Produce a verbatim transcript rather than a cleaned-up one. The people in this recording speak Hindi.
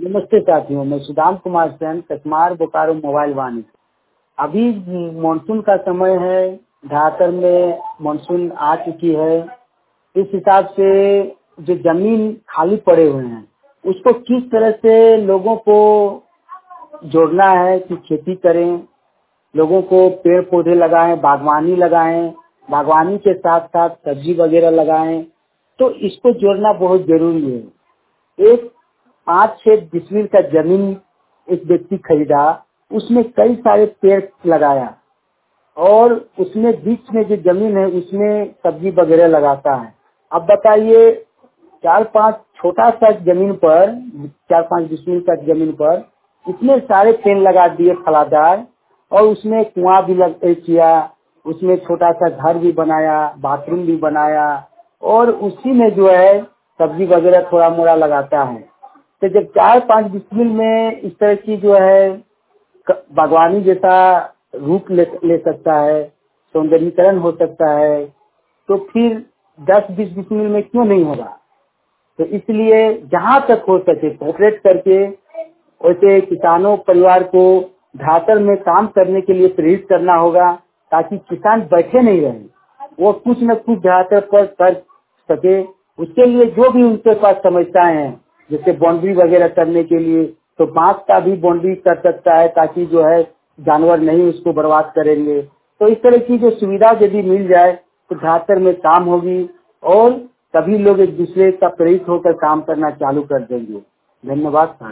नमस्ते साथियों, मैं सुदाम कुमार सेन, कचमार बोकारो मोबाइल वाणी। अभी मानसून का समय है, ढाकर में मानसून आ चुकी है। इस हिसाब से जो जमीन खाली पड़े हुए हैं उसको किस तरह से लोगों को जोड़ना है कि खेती करें, लोगों को पेड़ पौधे लगाएं, बागवानी लगाएं, बागवानी के साथ साथ सब्जी वगैरह लगाएं, तो इसको जोड़ना बहुत जरूरी है। एक पाँच छह डिसमिल का जमीन एक व्यक्ति खरीदा, उसमें कई सारे पेड़ लगाया और उसमें बीच में जो जमीन है उसमें सब्जी वगैरह लगाता है। अब बताइए, चार पांच छोटा सा जमीन पर, चार पांच डिसमिल का जमीन पर इतने सारे पेड़ लगा दिए फलादार, और उसमें कुआं भी लग किया, उसमें छोटा सा घर भी बनाया, बाथरूम भी बनाया, और उसी में जो है सब्जी वगैरह थोड़ा मोड़ा लगाता है। तो जब चार पांच डिसमिल में इस तरह की जो है बागवानी जैसा रूप ले, ले सकता है, सौंदर्यीकरण हो सकता है, तो फिर दस बीस डिसमिल में क्यों नहीं होगा। तो इसलिए जहाँ तक हो सके कोऑपरेट करके वैसे किसानों परिवार को ढाकर में काम करने के लिए प्रेरित करना होगा, ताकि किसान बैठे नहीं रहे, वो कुछ न कुछ ढाकर पर कर सके। उसके लिए जो भी उनके पास समस्याएं हैं, जैसे बाउंड्री वगैरह करने के लिए, तो बांस का भी बाउंड्री कर सकता है, ताकि जो है जानवर नहीं उसको बर्बाद करेंगे। तो इस तरह की जो सुविधा यदि मिल जाए तो ढाकर में काम होगी और सभी लोग एक दूसरे का प्रेरित होकर काम करना चालू कर देंगे। धन्यवाद।